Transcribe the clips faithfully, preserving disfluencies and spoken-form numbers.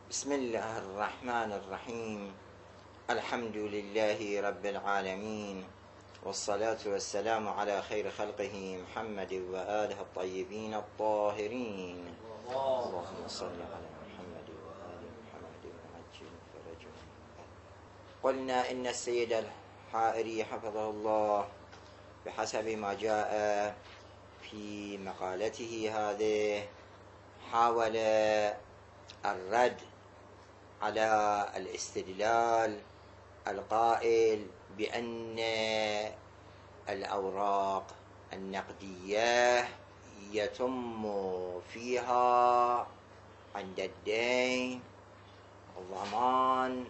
بسم الله الرحمن الرحيم. الحمد لله رب العالمين، والصلاة والسلام على خير خلقه محمد وآله الطيبين الطاهرين. اللهم صل على محمد وآل محمد وعجل فرجهم. قلنا إن السيد الحائري حفظه الله بحسب ما جاء في مقالته هذه حاول الرد على الاستدلال القائل بأن الأوراق النقدية يتم فيها عند الدين ضمان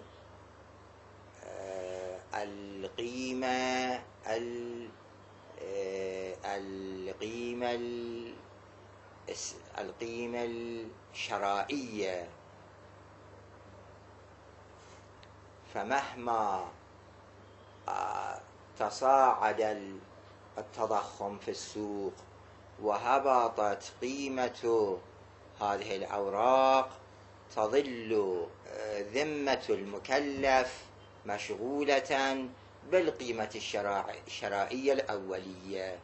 القيمة القيمة القيمة الشرائية، فمهما تصاعد التضخم في السوق وهبطت قيمة هذه الأوراق تظل ذمة المكلف مشغولة بالقيمة الشرائية الأولية،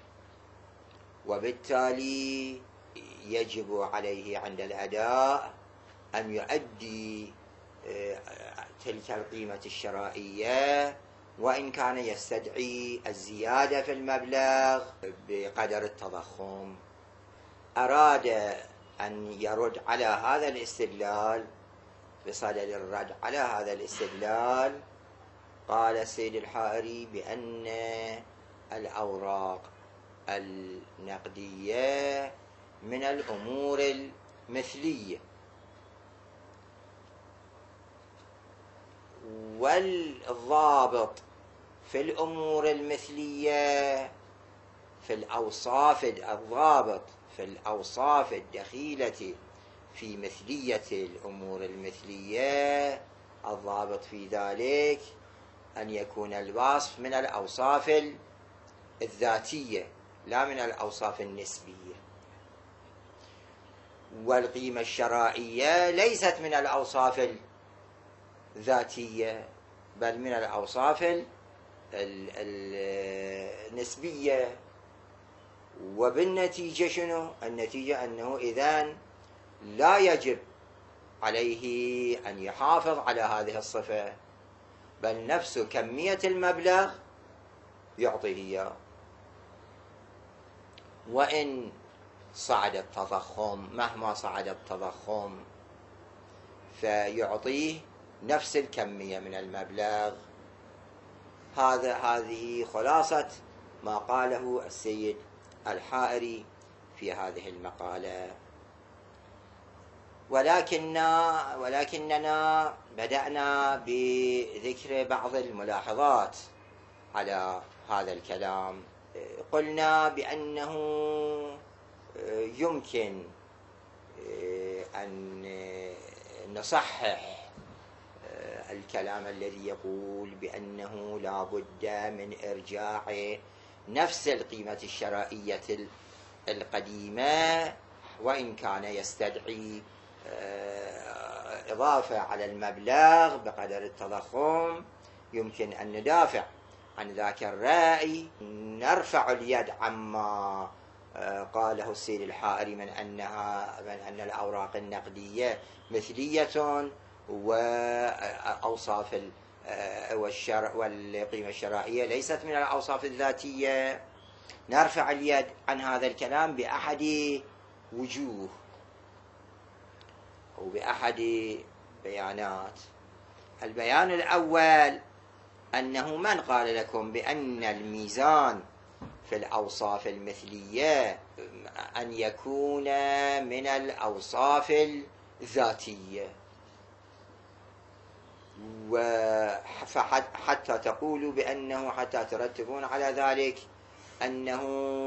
وبالتالي يجب عليه عند الأداء أن يؤدي تلك القيمة الشرائية، وإن كان يستدعي الزيادة في المبلغ بقدر التضخم. أراد أن يرد على هذا الاستدلال. بصدد الرد على هذا الاستدلال قال السيد الحائري بأن الأوراق النقدية من الأمور المثلية، والضابط في الأمور المثلية في الأوصاف الضابط في الأوصاف الدخيلة في مثلية الأمور المثلية، الضابط في ذلك أن يكون الوصف من الأوصاف الذاتية لا من الأوصاف النسبية، والقيمة الشرائية ليست من الأوصاف الذاتية بل من الأوصاف النسبية. وبالنتيجة شنو؟ النتيجة أنه إذن لا يجب عليه أن يحافظ على هذه الصفة، بل نفس كمية المبلغ يعطيه إياه، وإن صعد التضخم مهما صعد التضخم فيعطيه نفس الكمية من المبلغ. هذا هذه خلاصة ما قاله السيد الحائري في هذه المقالة. ولكننا ولكننا بدأنا بذكر بعض الملاحظات على هذا الكلام. قلنا بأنه يمكن أن نصحح الكلام الذي يقول بأنه لا بد من إرجاع نفس القيمة الشرائية القديمة، وإن كان يستدعي إضافة على المبلغ بقدر التضخم. يمكن أن ندافع عن ذاك الرأي، نرفع اليد عما قاله السيد الحائري من أنها من أن الأوراق النقدية مثلية وأوصاف والشرع والقيمة الشرائية ليست من الأوصاف الذاتية. نرفع اليد عن هذا الكلام بأحد وجوه أو بأحد بيانات. البيان الأول أنه من قال لكم بأن الميزان في الأوصاف المثلية أن يكون من الأوصاف الذاتية، وحتى تقولوا بأنه حتى ترتبون على ذلك أنه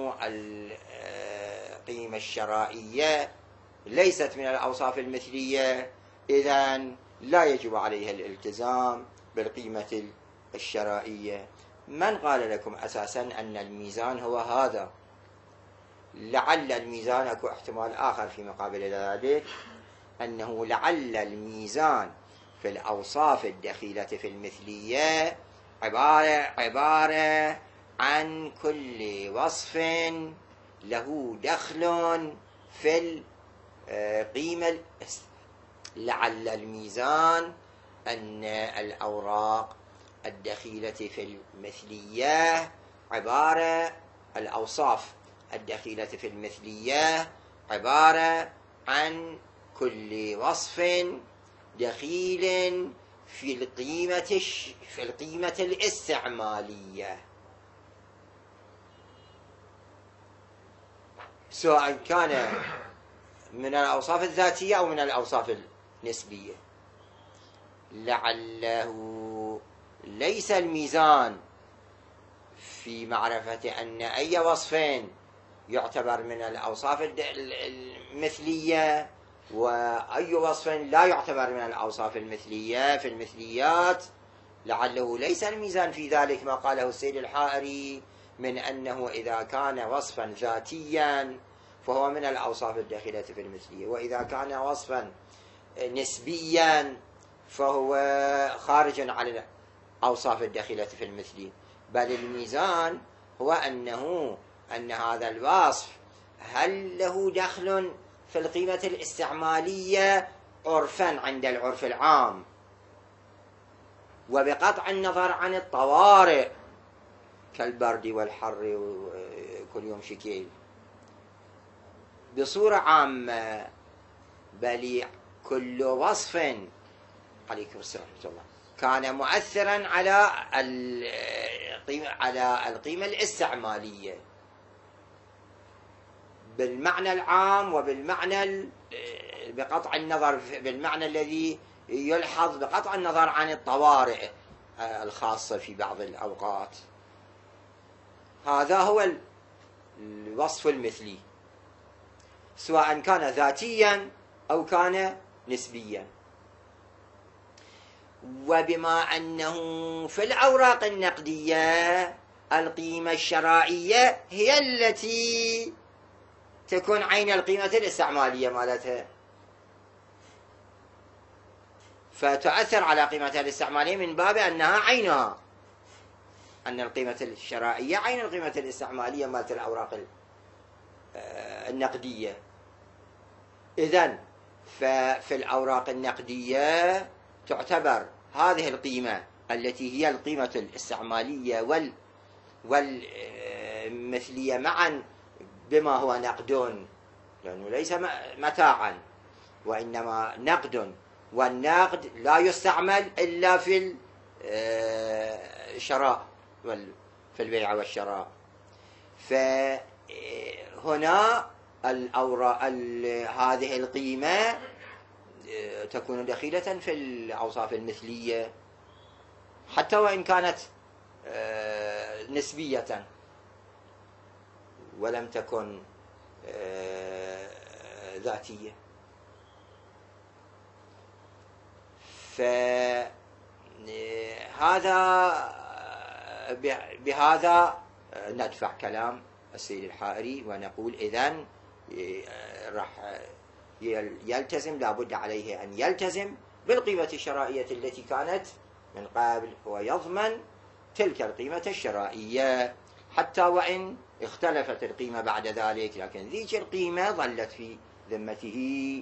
القيمة الشرائية ليست من الأوصاف المثلية، إذن لا يجب عليها الالتزام بالقيمة الشرائية. من قال لكم أساسا أن الميزان هو هذا؟ لعل الميزان أكو احتمال آخر في مقابل ذلك، أنه لعل الميزان في الأوصاف الدخيلة في المثلية عبارة, عبارة عن كل وصف له دخل في القيمة. لعل الميزان أن الأوراق الدخيلة في المثلية عبارة الأوصاف الدخيلة في المثلية عبارة عن كل وصف دخيل في القيمة في القيمة الاستعمالية، سواء كان من الأوصاف الذاتية أو من الأوصاف النسبية. لعله ليس الميزان في معرفة أن أي وصف يعتبر من الأوصاف المثلية وأي وصف لا يعتبر من الأوصاف المثلية في المثليات. لعله ليس الميزان في ذلك ما قاله السيد الحائري من أنه إذا كان وصفا ذاتيا فهو من الأوصاف الداخلة في المثلية، وإذا كان وصفا نسبيا فهو خارج عن الأوصاف الداخلة في المثلية. بل الميزان هو أنه أن هذا الوصف هل له دخل في القيمة الاستعمالية عرفا عند العرف العام، وبقطع النظر عن الطوارئ كالبرد والحر وكل يوم شكيل بصورة عامة، بل كل وصف عليكم السلام ورحمة الله كان مؤثرا على القيمة على القيمة الاستعمالية بالمعنى العام وبالمعنى بقطع النظر بالمعنى الذي يلحظ بقطع النظر عن الطوارئ الخاصة في بعض الأوقات. هذا هو الوصف المثلي سواء كان ذاتيا أو كان نسبيا. وبما أنه في الأوراق النقدية القيمة الشرائية هي التي تكون عين القيمة الاستعمالية مالتها، فتؤثر على قيمتها الاستعمالية من باب أنها عينها، أن القيمة الشرائية عين القيمة الاستعمالية مالت الأوراق النقدية. إذن ففي الأوراق النقدية تعتبر هذه القيمة التي هي القيمة الاستعمالية وال والمثلية معا بما هو نقد، لأنه ليس متاعا وإنما نقد، والنقد لا يستعمل إلا في الشراء في البيع والشراء. فهنا الأوراق هذه القيمة تكون دخيلة في الأوصاف المثلية حتى وإن كانت نسبية ولم تكن ذاتية. فهذا بهذا ندفع كلام السيد الحائري ونقول إذن راح يلتزم لابد عليه أن يلتزم بالقيمة الشرائية التي كانت من قبل ويضمن تلك القيمة الشرائية حتى وإن اختلفت القيمة بعد ذلك، لكن ذيك القيمة ظلت في ذمته.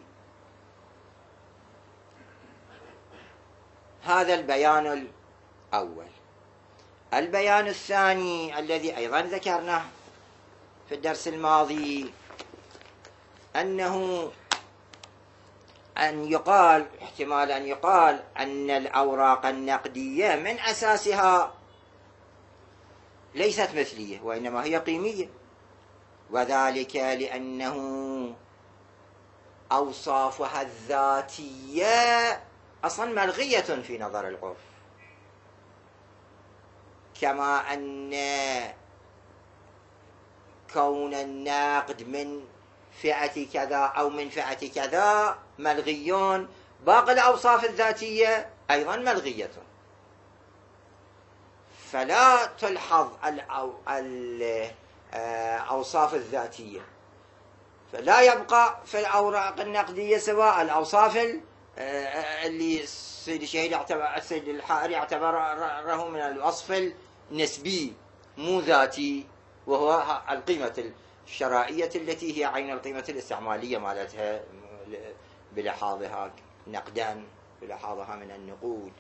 هذا البيان الأول. البيان الثاني الذي أيضا ذكرناه في الدرس الماضي أنه أن يقال احتمال أن يقال أن الأوراق النقدية من أساسها ليست مثلية وإنما هي قيمية، وذلك لأنه أوصافها الذاتية أصلا ملغية في نظر العرف، كما أن كون النقد من فئة كذا أو من فئة كذا ملغيون، باقي الأوصاف الذاتية أيضا ملغية. فلا تلحظ الأوصاف الذاتية فلا يبقى في الأوراق النقدية سواء الأوصاف اللي السيد الشهيد اعتبر السيد الحائري اعتبره من الوصف النسبي مو ذاتي، وهو القيمة الشرائية التي هي عين القيمة الاستعمالية مالتها بلحاظها نقدا، بلحاظها من النقود.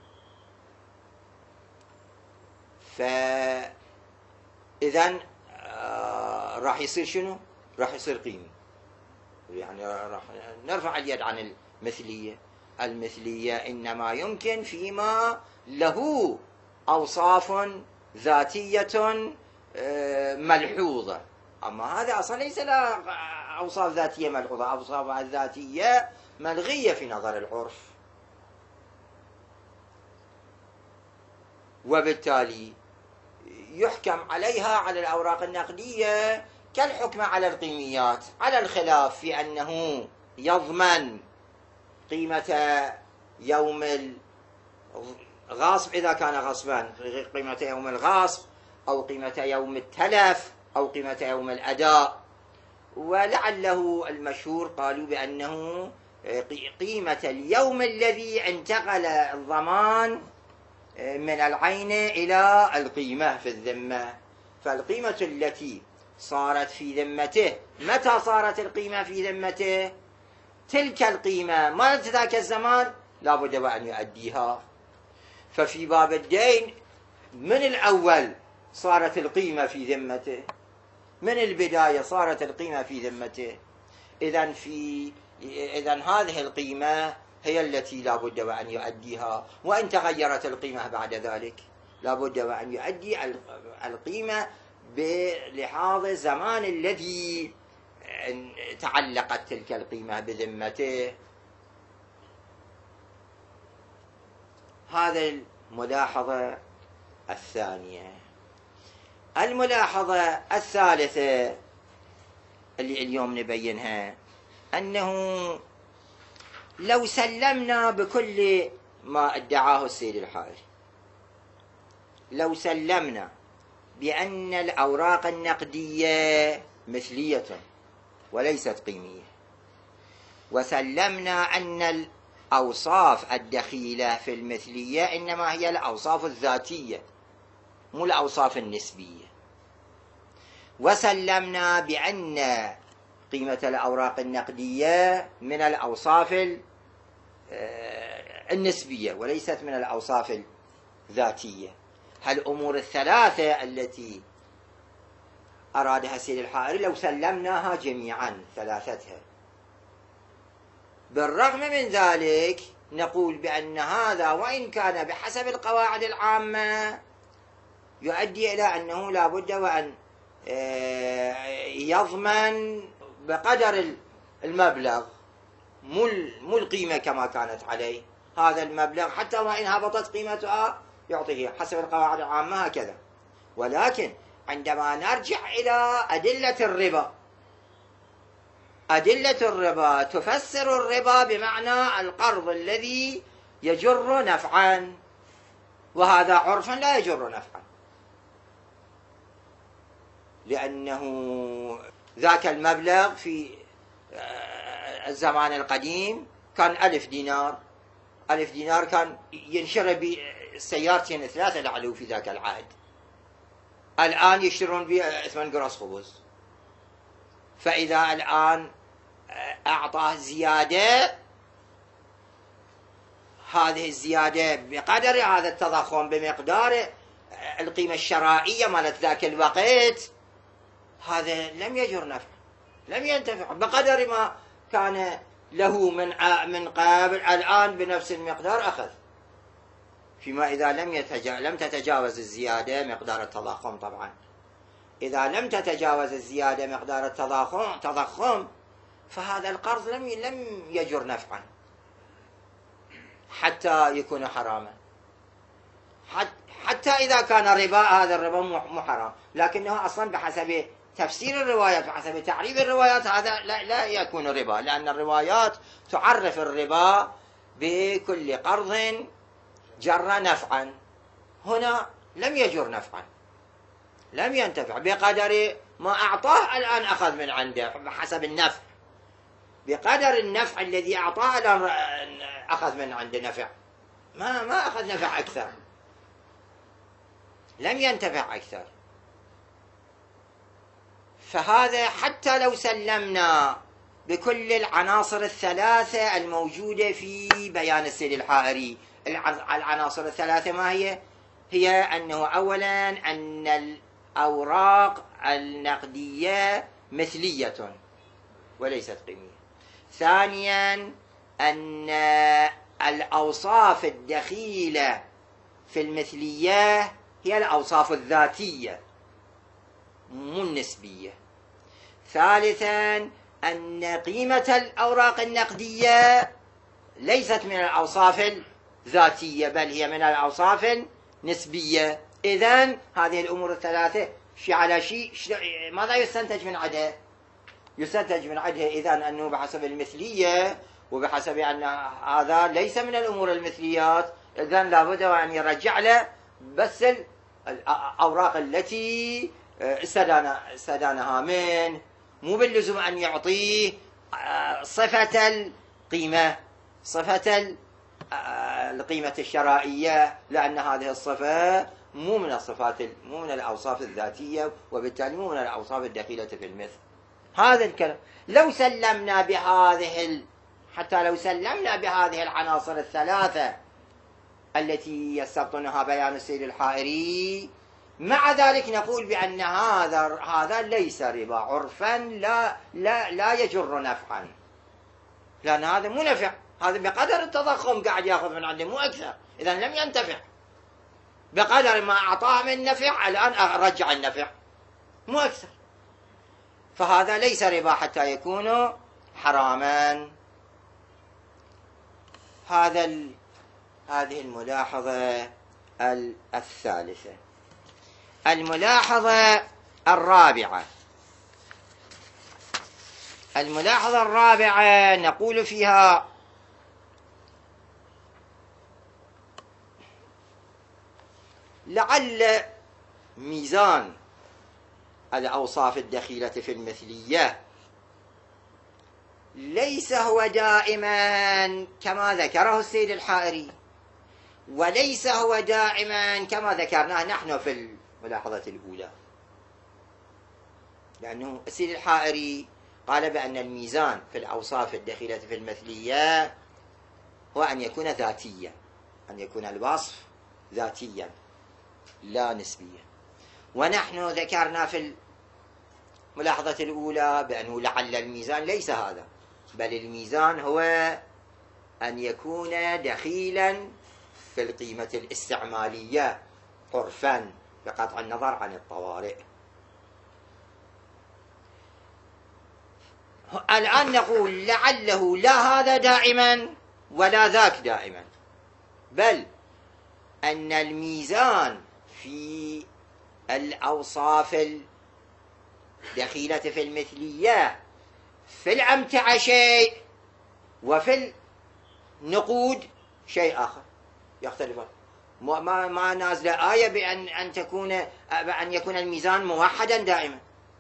فإذن آه راح يصير شنو؟ راح يصير قيمة، يعني راح نرفع اليد عن المثلية. المثلية إنما يمكن فيما له أوصاف ذاتية ملحوظة، أما هذا أصلا ليس له أوصاف ذاتية ملحوظة، أوصاف الذاتية ملغية في نظر العرف، وبالتالي يحكم عليها على الأوراق النقدية كالحكم على القيميات، على الخلاف في أنه يضمن قيمة يوم الغاصب إذا كان غصبا، قيمة يوم الغاصب أو قيمة يوم التلف أو قيمة يوم الأداء. ولعله المشهور قالوا بأنه قيمة اليوم الذي انتقل الضمان من العين إلى القيمة في الذمة، فالقيمة التي صارت في ذمته، متى صارت القيمة في ذمته؟ تلك القيمة مالت ذاك الزمان لا بد وأن يؤديها. ففي باب الدين من الأول صارت القيمة في ذمته، من البداية صارت القيمة في ذمته. إذن في إذن هذه القيمة هي التي لا بد وأن يؤديها، وإن تغيرت القيمة بعد ذلك لا بد وأن يؤدي القيمة بلحاظ الزمان الذي تعلقت تلك القيمة بذمته. هذا الملاحظة الثانية. الملاحظة الثالثة اللي اليوم نبينها أنه لو سلمنا بكل ما ادعاه السيد الحائري، لو سلمنا بأن الأوراق النقدية مثلية وليست قيمية، وسلمنا أن الأوصاف الدخيلة في المثلية إنما هي الأوصاف الذاتية مو الأوصاف النسبية، وسلمنا بأن قيمة الأوراق النقدية من الأوصاف النسبية وليست من الأوصاف الذاتية. هالأمور الثلاثة التي أرادها السيد الحائري لو سلمناها جميعا ثلاثتها، بالرغم من ذلك نقول بأن هذا وإن كان بحسب القواعد العامة يؤدي إلى أنه لا بد وأن يضمن بقدر المبلغ مو القيمة كما كانت عليه، هذا المبلغ حتى وإن هبطت قيمتها يعطيه حسب القواعد العامة هكذا. ولكن عندما نرجع إلى أدلة الربا، أدلة الربا تفسر الربا بمعنى القرض الذي يجر نفعا، وهذا عرفا لا يجر نفعا، لأنه ذاك المبلغ في الزمان القديم كان ألف دينار، ألف دينار كان ينشرى بسيارتين ثلاثة لعلوا في ذاك العهد، الآن يشترون به ثمان قراص خبز. فإذا الآن أعطاه زيادة، هذه الزيادة بقدر هذا التضخم بمقدار القيمة الشرائية مالت ذاك الوقت، هذا لم يجر نفع، لم ينتفع بقدر ما كان له من من قبل، الآن بنفس المقدار أخذ. فيما إذا لم يتجا... لم تتجاوز الزيادة مقدار التضخم، طبعا إذا لم تتجاوز الزيادة مقدار التضخم تضخم فهذا القرض لم لم يجر نفعا حتى يكون حراما، حتى إذا كان ربا، هذا الربا مو حرام، لكنه أصلا بحسب تفسير الروايات بحسب تعريف الروايات هذا لا, لا يكون ربا، لأن الروايات تعرف الربا بكل قرض جر نفعا. هنا لم يجر نفعا، لم ينتفع بقدر ما أعطاه الآن أخذ من عنده بحسب النفع، بقدر النفع الذي أعطاه الآن أخذ من عنده نفع، ما ما أخذ نفع أكثر، لم ينتفع أكثر. فهذا حتى لو سلمنا بكل العناصر الثلاثة الموجودة في بيان السيد الحائري. العناصر الثلاثة ما هي؟ هي أنه أولا أن الأوراق النقدية مثلية وليست قيمية. ثانيا أن الأوصاف الدخيلة في المثلية هي الأوصاف الذاتية مو النسبية. ثالثا أن قيمة الأوراق النقدية ليست من الأوصاف الذاتية بل هي من الأوصاف النسبية. إذن هذه الأمور الثلاثة شيء على شيء، ماذا يستنتج من عدها؟ يستنتج من عدها إذن أنه بحسب المثلية وبحسب أن هذا ليس من الأمور المثليات، إذن لابد أن يرجع له بس الأوراق التي استدانها منه، مو باللزوم أن يعطيه صفة القيمة، صفة القيمة الشرائية، لأن هذه الصفة مو من الصفات مو من الأوصاف الذاتية وبالتالي مو من الأوصاف الدخيلة في المثل. هذا الكلام لو سلمنا بهذه ال... حتى لو سلمنا بهذه العناصر الثلاثة التي يستبطنها بيان السيد الحائري، مع ذلك نقول بأن هذا هذا ليس ربا عرفا، لا لا لا يجر نفعا، لأن هذا مو نفع، هذا بقدر التضخم قاعد ياخذ من عنده مو أكثر، إذا لم ينتفع. بقدر ما أعطاه من نفع الآن أرجع النفع مو أكثر، فهذا ليس ربا حتى يكون حراما. هذا ال... هذه الملاحظة الثالثة. الملاحظة الرابعة الملاحظة الرابعة نقول فيها لعل ميزان الأوصاف الدخيلة في المثلية ليس هو دائما كما ذكره السيد الحائري، وليس هو دائما كما ذكرناه نحن في الملاحظة الأولى، لأنه السيد الحائري قال بأن الميزان في الأوصاف الدخيلة في المثلية هو أن يكون ذاتيا، أن يكون الوصف ذاتيا لا نسبيا. ونحن ذكرنا في الملاحظة الأولى بأنه لعل الميزان ليس هذا، بل الميزان هو أن يكون دخيلا في القيمة الاستعمالية عرفا بقطع النظر عن الطوارئ. الآن نقول لعله لا هذا دائما ولا ذاك دائما، بل أن الميزان في الأوصاف الدخيلة في المثلية في الأمتعة شيء وفي النقود شيء آخر يختلفان. ما ما نازل آية بأن أن تكون بأن يكون الميزان موحدا دائما.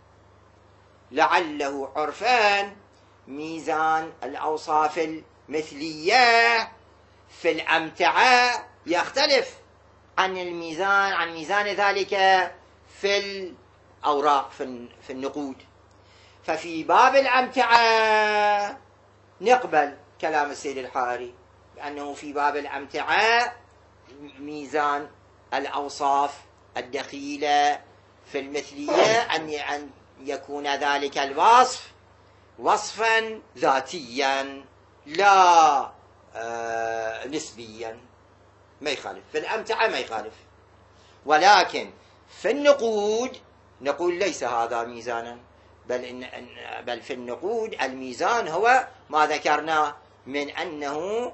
لعله عرفان ميزان الأوصاف المثلية في الأمتعة يختلف عن الميزان عن ميزان ذلك في الأوراق في النقود. ففي باب الأمتعة نقبل كلام السيد الحائري بأنه في باب الأمتعة ميزان الأوصاف الدخيلة في المثلية أن يكون ذلك الوصف وصفا ذاتيا لا آه نسبيا، ما يخالف في الأمتعة ما يخالف. ولكن في النقود نقول ليس هذا ميزانا، بل, إن بل في النقود الميزان هو ما ذكرنا من أنه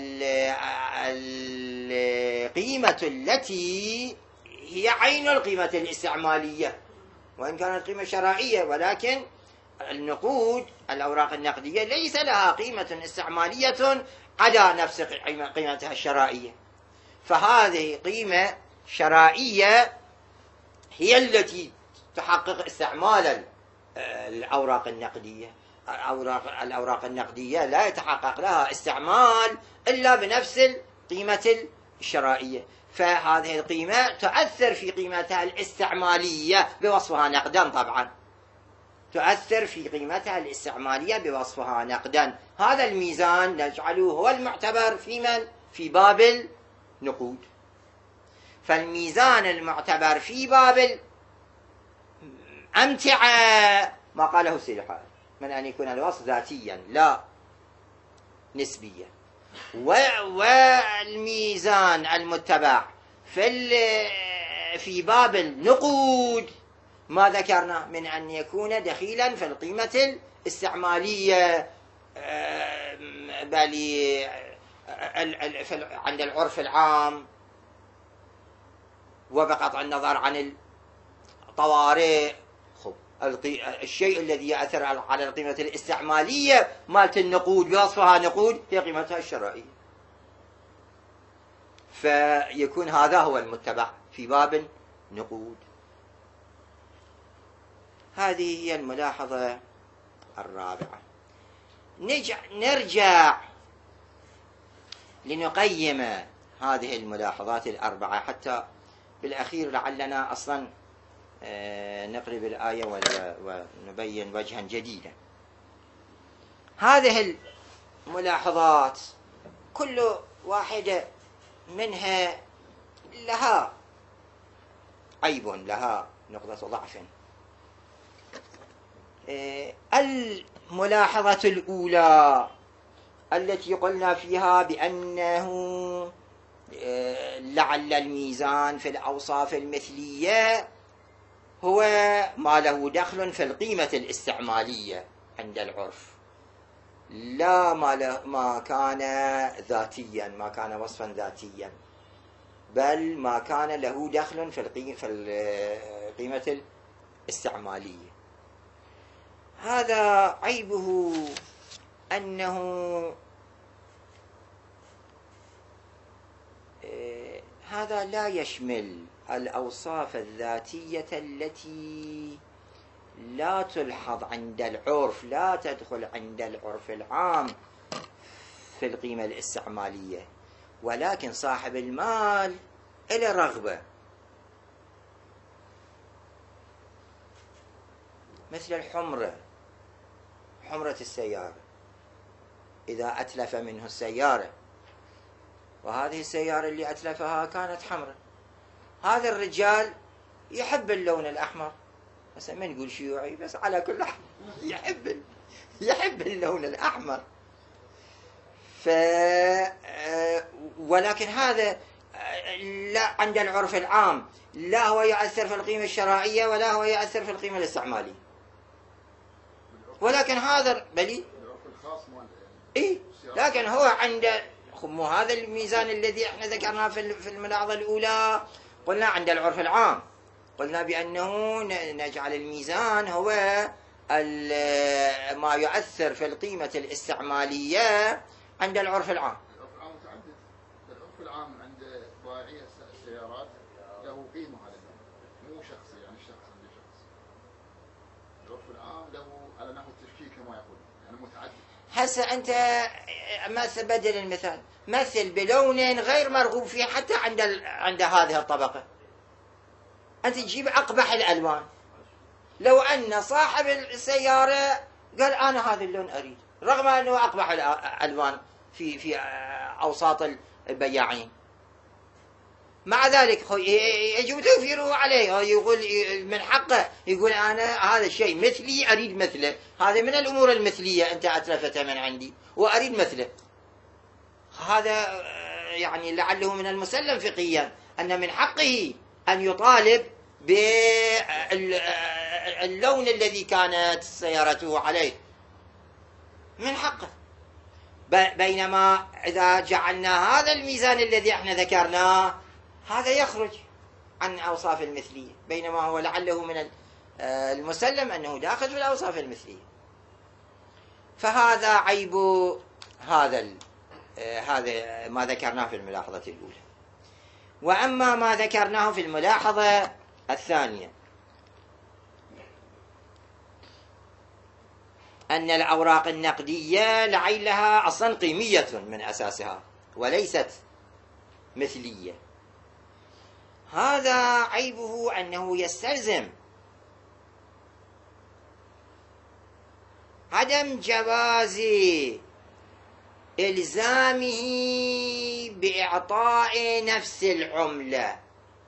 القيمة التي هي عين القيمة الاستعمالية وإن كانت قيمة شرائية، ولكن النقود الأوراق النقدية ليس لها قيمة استعمالية على نفس قيمتها الشرائية، فهذه قيمة شرائية هي التي تحقق استعمال الأوراق النقدية. الأوراق, الأوراق النقدية لا يتحقق لها استعمال إلا بنفس القيمة الشرائية، فهذه القيمة تؤثر في قيمتها الاستعمالية بوصفها نقدا. طبعا تؤثر في قيمتها الاستعمالية بوصفها نقدا. هذا الميزان نجعله هو المعتبر في من؟ في باب النقود. فالميزان المعتبر في باب الأمتعة ما قاله السيد الحائري من أن يكون الوصف ذاتيا لا نسبيا. والميزان المتبع في في باب النقود ما ذكرنا من أن يكون دخيلا في القيمة الاستعمالية، بل عند العرف العام وبقطع النظر عن الطوارئ. الشيء الذي يأثر على القيمة الاستعمالية مالت النقود بوصفها نقود هي قيمتها الشرائية، فيكون هذا هو المتبع في باب النقود. هذه هي الملاحظة الرابعة. نرجع لنقيم هذه الملاحظات الأربعة حتى بالأخير لعلنا أصلا نقرب الآية ونبين وجها جديدا. هذه الملاحظات كل واحدة منها لها عيب، لها نقطة ضعف. الملاحظة الأولى التي قلنا فيها بأنه لعل الميزان في الأوصاف المثلية هو ما له دخل في القيمة الاستعمالية عند العرف، لا ما, ما كان ذاتيا، ما كان وصفا ذاتيا، بل ما كان له دخل في القيمة الاستعمالية. هذا عيبه أنه هذا لا يشمل الأوصاف الذاتية التي لا تلحظ عند العرف، لا تدخل عند العرف العام في القيمة الاستعمالية، ولكن صاحب المال إلى رغبة، مثل الحمرة، حمرة السيارة، إذا أتلف منه السيارة، وهذه السيارة اللي أتلفها كانت حمراء، هذا الرجال يحب اللون الأحمر، بس ما نقول شيوعي، بس على كل حال يحب يحب اللون الأحمر. ف ولكن هذا لا عند العرف العام لا هو يؤثر في القيمة الشرائية ولا هو يؤثر في القيمة الاستعمالية، ولكن هذا بلي إيه، لكن هو عند مو هذا الميزان الذي احنا ذكرناه في الملاحظة الأولى. قلنا عند العرف العام قلنا بأنه نجعل الميزان هو ما يؤثر في القيمة الاستعمالية عند العرف العام. العرف العام متعدد. العرف العام عند بائعي السيارات له قيمة على النوع، مو شخصي، يعني الشخص عند شخص. العرف العام له على نحو التشكيل كما يقول، يعني متعدد. هسه أنت مثل بدل المثال، مثل بلون غير مرغوب فيه حتى عند ال... عند هذه الطبقة، أنت تجيب أقبح الألوان، لو أن صاحب السيارة قال أنا هذا اللون أريد، رغم أنه أقبح الألوان في في أوساط البياعين، مع ذلك يجب توفيره عليه، يقول من حقه يقول أنا هذا الشيء مثلي أريد مثله، هذا من الأمور المثلية، أنت أتلفته من عندي وأريد مثله. هذا يعني لعله من المسلم فقهيا أن من حقه أن يطالب باللون الذي كانت سيارته عليه، من حقه. بينما إذا جعلنا هذا الميزان الذي احنا ذكرناه هذا يخرج عن أوصاف المثلية، بينما هو لعله من المسلم أنه داخل في الأوصاف المثلية. فهذا عيب هذا هذا ما ذكرناه في الملاحظة الأولى. وأما ما ذكرناه في الملاحظة الثانية أن الأوراق النقدية لعل لها أصلا قيمية من أساسها وليست مثلية. هذا عيبه أنه يستلزم عدم جواز إلزامه بإعطاء نفس العملة.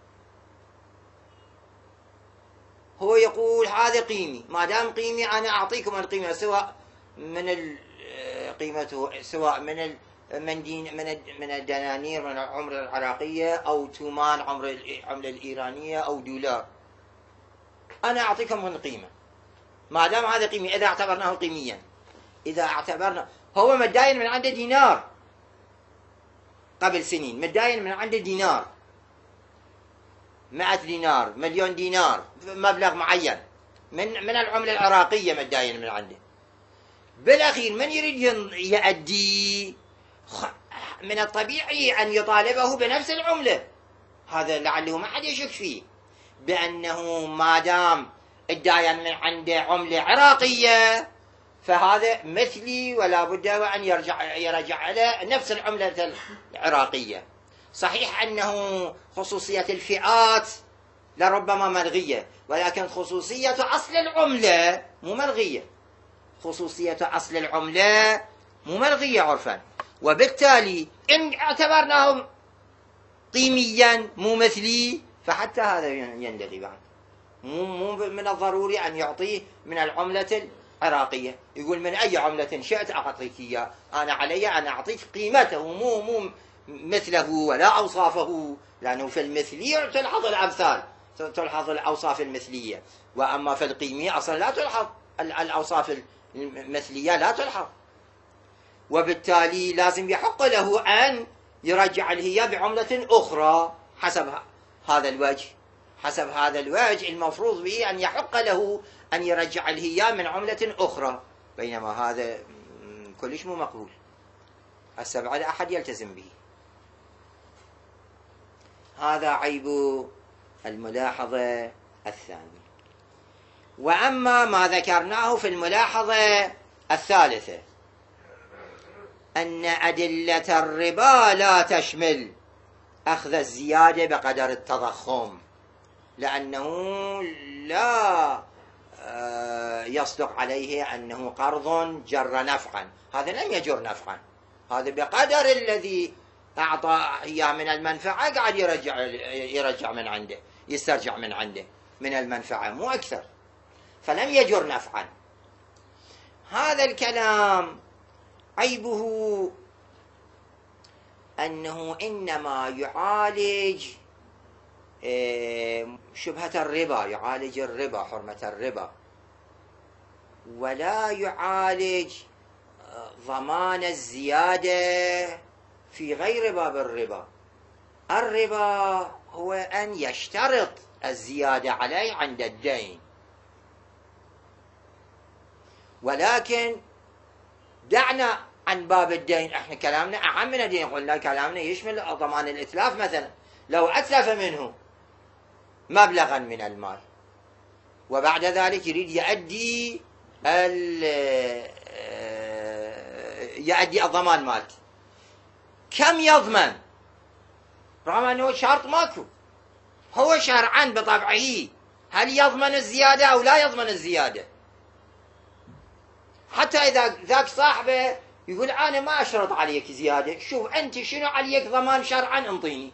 هو يقول هذا قيمي، ما دام قيمي أنا أعطيكم القيمة، سواء من قيمته سواء من من دين من من الدنانير من العملة العراقية أو تومان عملة العملة الإيرانية أو دولار، أنا أعطيكم من قيمة ما دام هذا قيمي. إذا اعتبرناه قيميا، إذا اعتبرنا هو متداين من عنده دينار قبل سنين، متداين من عنده دينار مئة دينار مليون دينار مبلغ معين من من العملة العراقية متداين من عنده. بالأخير من يريد يؤدي من الطبيعي أن يطالبه بنفس العملة. هذا لعله ما حد يشك فيه بأنه ما دام الداين من عنده عملة عراقية فهذا مثلي ولا بد أن يرجع يرجع إلى نفس العملة العراقية. صحيح أنه خصوصية الفئات لربما ملغية، ولكن خصوصية أصل العملة مو ملغية، خصوصية أصل العملة مو ملغية عرفا. وبالتالي إن اعتبرناه قيميا مو مثلي فحتى هذا يندغي بعد، مو مو من الضروري أن يعطيه من العملة العراقية. يقول من أي عملة شئت أعطيك إياه، أنا علي أن أعطيك قيمته مو مو مثله ولا أوصافه، لأنه في المثلية تلحظ الأمثال، تلحظ الأوصاف المثلية، وأما في القيمية أصلا لا تلحظ الأوصاف المثلية، لا تلحظ. وبالتالي لازم يحق له أن يرجع الهية بعملة أخرى حسب هذا الوجه. حسب هذا الوجه المفروض به أن يحق له أن يرجع الهية من عملة أخرى، بينما هذا كلش مو مقبول، هسه بعد أحد يلتزم به. هذا عيب الملاحظة الثانية. وأما ما ذكرناه في الملاحظة الثالثة أن أدلة الربا لا تشمل أخذ الزيادة بقدر التضخم، لأنه لا يصدق عليه أنه قرض جر نفعا، هذا لم يجر نفعا، هذا بقدر الذي أعطى إياه من المنفعة قاعد يرجع يرجع من عنده، يسترجع من عنده من المنفعة مو أكثر، فلم يجر نفعا. هذا الكلام عيبه أنه إنما يعالج شبهة الربا، يعالج الربا، حرمة الربا، ولا يعالج ضمان الزيادة في غير باب الربا. الربا هو أن يشترط الزيادة عليه عند الدين، ولكن دعنا عن باب الدين، احنا كلامنا أعم من الدين، قلنا كلامنا يشمل ضمان الإتلاف. مثلا لو أتلف منه مبلغا من المال وبعد ذلك يريد يؤدي يؤدي الضمان مالته، كم يضمن؟ رغم أنه شرط ماكو، هو شرعا بطبعه هل يضمن الزيادة أو لا يضمن الزيادة؟ حتى إذا ذاك صاحبه يقول أنا ما أشرط عليك زيادة، شوف أنت شنو عليك ضمان شرعا انطيني،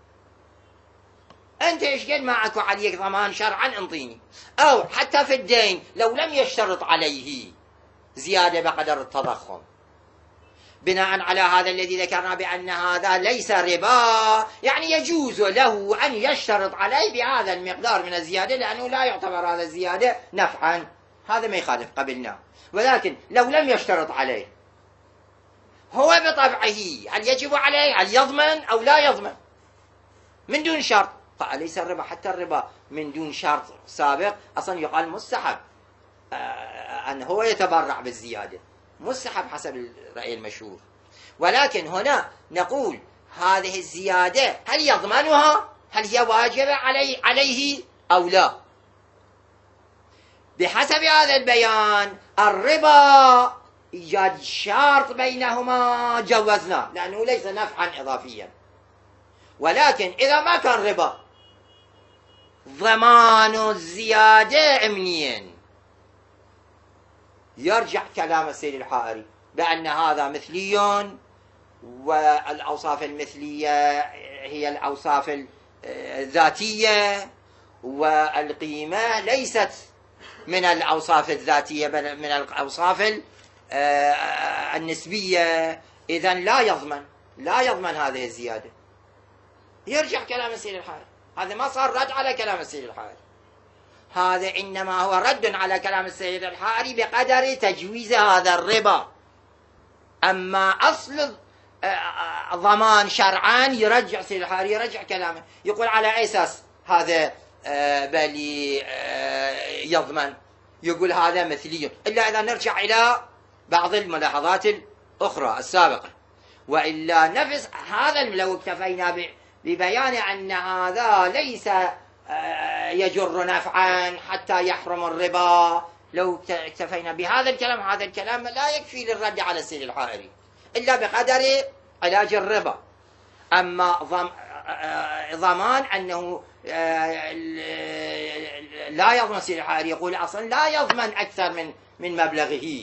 أنت إيش قد ما أكو عليك ضمان شرعا انطيني. أو حتى في الدين لو لم يشترط عليه زيادة بقدر التضخم، بناء على هذا الذي ذكرنا بأن هذا ليس ربا، يعني يجوز له أن يشترط عليه بهذا المقدار من الزيادة، لأنه لا يعتبر هذا الزيادة نفعا، هذا ما يخالف قبلنا. ولكن لو لم يشترط عليه، هو بطبعه هل يجب عليه، هل يضمن أو لا يضمن من دون شرط؟ فأليس الربا حتى الربا من دون شرط سابق أصلا يقال مستحب أن هو يتبرع بالزيادة، مستحب حسب الرأي المشهور. ولكن هنا نقول هذه الزيادة هل يضمنها، هل هي واجبة عليه, عليه أو لا؟ بحسب هذا البيان الربا إيجاد شرط بينهما جوزناه لأنه ليس نفعا إضافيا. ولكن إذا ما كان ربا ضمان الزيادة أمنيا يرجع كلام السيد الحائري بأن هذا مثلي، والأوصاف المثلية هي الأوصاف الذاتية، والقيمة ليست من الأوصاف الذاتية بل من الأوصاف النسبية. إذن لا يضمن لا يضمن هذه الزيادة. يرجع كلام السيد الحائري. هذا ما صار رد على كلام السيد الحائري، هذا إنما هو رد على كلام السيد الحائري بقدر تجويز هذا الربا. أما أصل ضمان شرعا يرجع السيد الحائري يرجع كلامه، يقول على أي أساس هذا بلي يضمن، يقول هذا مثلي، إلا إذا نرجع إلى بعض الملاحظات الأخرى السابقة. وإلا نفس هذا لو اكتفينا ببيان أن هذا ليس يجر نفعا حتى يحرم الربا، لو اكتفينا بهذا الكلام هذا الكلام لا يكفي للرد على السيد الحائري إلا بقدر علاج الربا. أما ضمان أنه لا يضمن السيد الحائري، يقول أصلا لا يضمن أكثر من من مبلغه،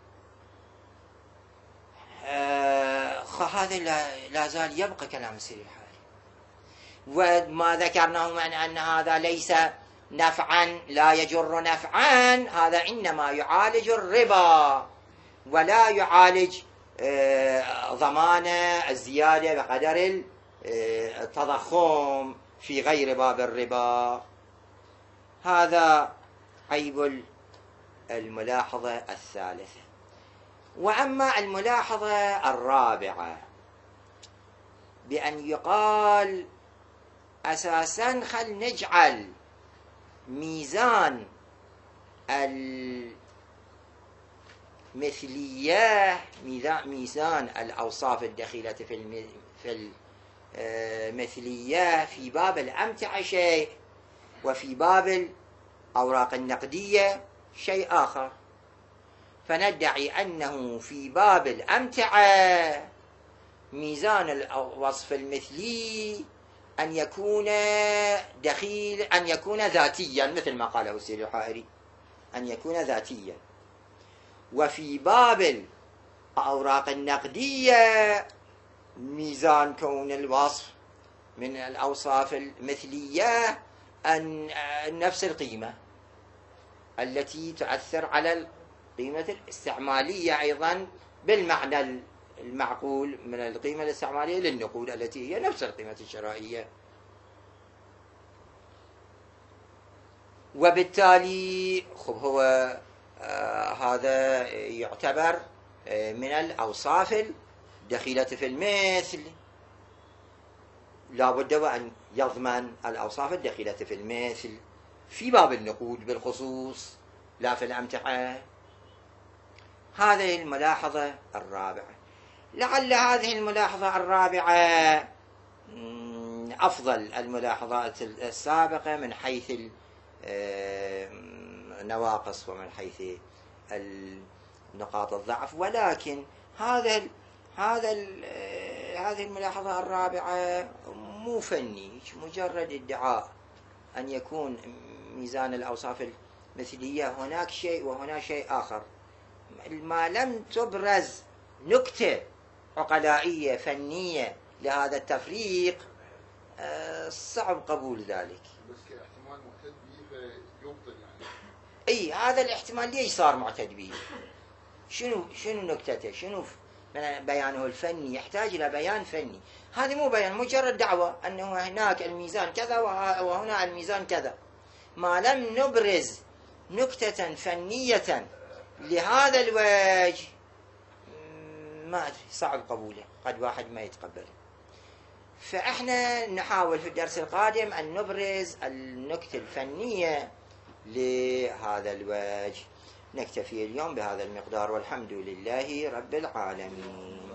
هذا لا زال يبقى كلام السيد الحائري. وما ذكرناه من أن هذا ليس نفعا لا يجر نفعا، هذا إنما يعالج الربا ولا يعالج ضمان الزيادة بقدر التضخم في غير باب الربا. هذا عيب الملاحظة الثالثة. وأما الملاحظة الرابعة بأن يقال أساسا خل نجعل ميزان المثلية ميزان الأوصاف الدخيلة في المثلية في باب الأمتعة شيء، وفي باب الأوراق النقدية شيء آخر. فندعي أنه في باب الأمتعة ميزان الوصف المثلي أن يكون دخيل أن يكون ذاتيا مثل ما قاله السيد الحائري، أن يكون ذاتيا. وفي باب الأوراق النقدية ميزان كون الوصف من الأوصاف المثلية أن نفس القيمة التي تؤثر على القيمة الاستعمالية أيضا بالمعنى المعقول من القيمة الاستعمالية للنقود التي هي نفس القيمة الشرائية. وبالتالي خب هو آه هذا يعتبر آه من الأوصاف الدخيلة في المثل، لا بد وأن يضمن الأوصاف الدخيلة في المثل في باب النقود بالخصوص لا في الأمتعة. هذه الملاحظة الرابعة. لعل هذه الملاحظة الرابعة أفضل الملاحظات السابقة من حيث النواقص ومن حيث نقاط الضعف، ولكن هذا هذا هذه الملاحظة الرابعة مو فني، مجرد ادعاء أن يكون ميزان الأوصاف المثلية هناك شيء وهنا شيء آخر. ما لم تبرز نكتة عقلائية فنية لهذا التفريق صعب قبول ذلك. بس كاحتمال معتد به فيبطل يعني. اي هذا الاحتمال ليش صار معتد به؟ شنو شنو نكتته؟ شنو بيانه الفني؟ يحتاج الى بيان فني. هذه مو بيان، مجرد دعوة انه هناك الميزان كذا وهنا الميزان كذا. ما لم نبرز نكتة فنية لهذا الوجه ما أدري، صعب قبوله، قد واحد ما يتقبله. فإحنا نحاول في الدرس القادم أن نبرز النكتة الفنية لهذا الوجه. نكتفي اليوم بهذا المقدار، والحمد لله رب العالمين.